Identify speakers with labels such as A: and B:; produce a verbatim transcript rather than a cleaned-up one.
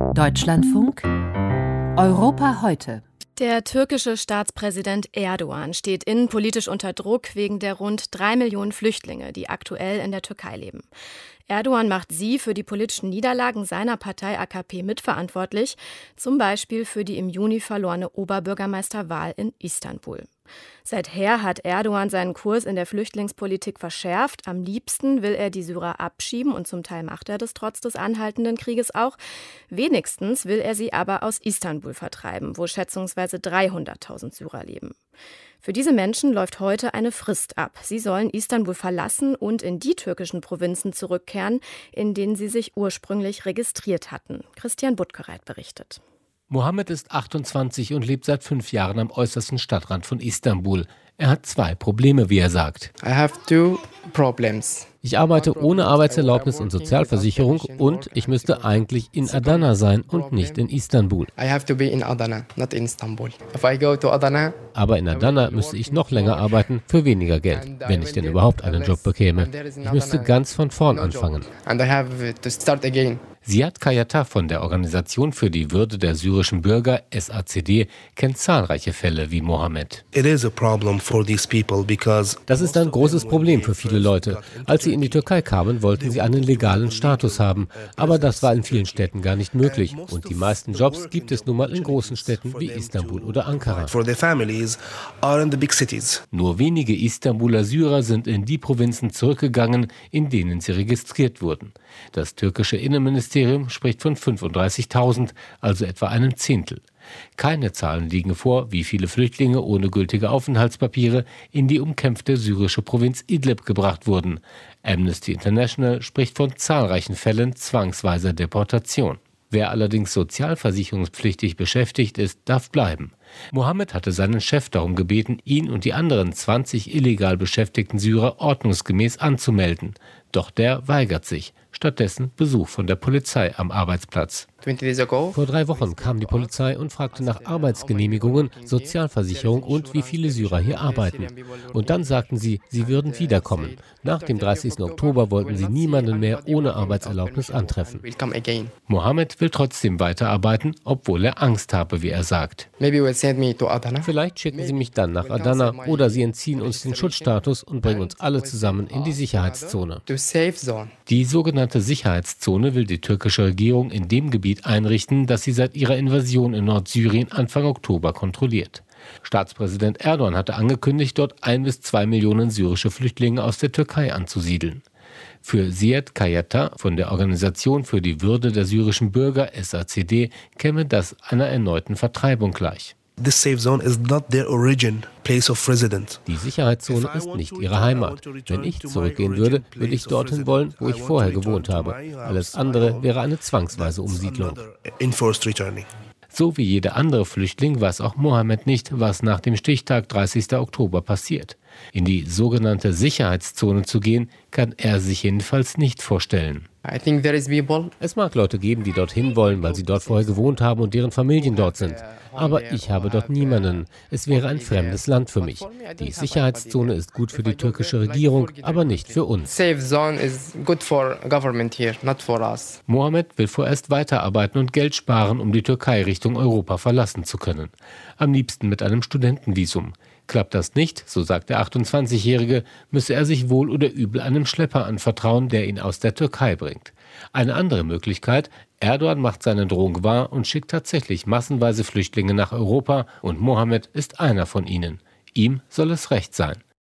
A: Deutschlandfunk Europa heute.
B: Der türkische Staatspräsident Erdogan steht innenpolitisch unter Druck wegen der rund drei Millionen Flüchtlinge, die aktuell in der Türkei leben. Erdogan macht sie für die politischen Niederlagen seiner Partei A K P mitverantwortlich, zum Beispiel für die im Juni verlorene Oberbürgermeisterwahl in Istanbul. Seither hat Erdogan seinen Kurs in der Flüchtlingspolitik verschärft. Am liebsten will er die Syrer abschieben und zum Teil macht er das trotz des anhaltenden Krieges auch. Wenigstens will er sie aber aus Istanbul vertreiben, wo schätzungsweise dreihunderttausend Syrer leben. Für diese Menschen läuft heute eine Frist ab. Sie sollen Istanbul verlassen und in die türkischen Provinzen zurückkehren, in denen sie sich ursprünglich registriert hatten. Christian Buttgereit berichtet.
C: Mohammed ist achtundzwanzig und lebt seit fünf Jahren am äußersten Stadtrand von Istanbul. Er hat zwei Probleme, wie er sagt.
D: I have two problems.
C: Ich arbeite ohne Arbeitserlaubnis und Sozialversicherung und ich müsste eigentlich in Adana sein und nicht in Istanbul.
D: I have to be in Adana, not in Istanbul. If I go to Adana,
C: Aber in Adana müsste ich noch länger arbeiten für weniger Geld, wenn ich denn überhaupt einen Job bekäme. Ich müsste ganz von vorn anfangen.
D: and I have to start again.
C: Ziad Kayata von der Organisation für die Würde der syrischen Bürger S A C D kennt zahlreiche Fälle wie Mohammed. Das ist ein großes Problem für viele Leute. Als sie in die Türkei kamen, wollten sie einen legalen Status haben. Aber das war in vielen Städten gar nicht möglich. Und die meisten Jobs gibt es nun mal in großen Städten wie Istanbul oder Ankara. Nur wenige Istanbuler Syrer sind in die Provinzen zurückgegangen, in denen sie registriert wurden. Das türkische Innenministerium spricht von fünfunddreißigtausend, also etwa einem Zehntel. Keine Zahlen liegen vor, wie viele Flüchtlinge ohne gültige Aufenthaltspapiere in die umkämpfte syrische Provinz Idlib gebracht wurden. Amnesty International spricht von zahlreichen Fällen zwangsweiser Deportation. Wer allerdings sozialversicherungspflichtig beschäftigt ist, darf bleiben. Mohammed hatte seinen Chef darum gebeten, ihn und die anderen zwanzig illegal beschäftigten Syrer ordnungsgemäß anzumelden. Doch der weigert sich. Stattdessen Besuch von der Polizei am Arbeitsplatz. Vor drei Wochen kam die Polizei und fragte nach Arbeitsgenehmigungen, Sozialversicherung und wie viele Syrer hier arbeiten. Und dann sagten sie, sie würden wiederkommen. Nach dem dreißigsten Oktober wollten sie niemanden mehr ohne Arbeitserlaubnis antreffen. Mohammed will trotzdem weiterarbeiten, obwohl er Angst habe, wie er sagt. Vielleicht schicken sie mich dann nach Adana oder sie entziehen uns den Schutzstatus und bringen uns alle zusammen in die Sicherheitszone. Die sogenannte Sicherheitszone will die türkische Regierung in dem Gebiet einrichten, das sie seit ihrer Invasion in Nordsyrien Anfang Oktober kontrolliert. Staatspräsident Erdogan hatte angekündigt, dort ein bis zwei Millionen syrische Flüchtlinge aus der Türkei anzusiedeln. Für Ziad Kayata von der Organisation für die Würde der syrischen Bürger S A C D käme das einer erneuten Vertreibung gleich.
E: Die
C: Sicherheitszone ist nicht ihre Heimat. Wenn ich zurückgehen würde, würde ich dorthin wollen, wo ich vorher gewohnt habe. Alles andere wäre eine zwangsweise Umsiedlung. So wie jeder andere Flüchtling weiß auch Mohammed nicht, was nach dem Stichtag dreißigsten Oktober passiert. In die sogenannte Sicherheitszone zu gehen, kann er sich jedenfalls nicht vorstellen. Es mag Leute geben, die dorthin wollen, weil sie dort vorher gewohnt haben und deren Familien dort sind. Aber ich habe dort niemanden. Es wäre ein fremdes Land für mich. Die Sicherheitszone ist gut für die türkische Regierung, aber nicht für uns. Mohammed will vorerst weiterarbeiten und Geld sparen, um die Türkei Richtung Europa verlassen zu können. Am liebsten mit einem Studentenvisum. Klappt das nicht, so sagt der achtundzwanzigjährige, müsse er sich wohl oder übel einem Schlepper anvertrauen, der ihn aus der Türkei bringt. Eine andere Möglichkeit: Erdogan macht seine Drohung wahr und schickt tatsächlich massenweise Flüchtlinge nach Europa und Mohammed ist einer von ihnen. Ihm soll es recht sein.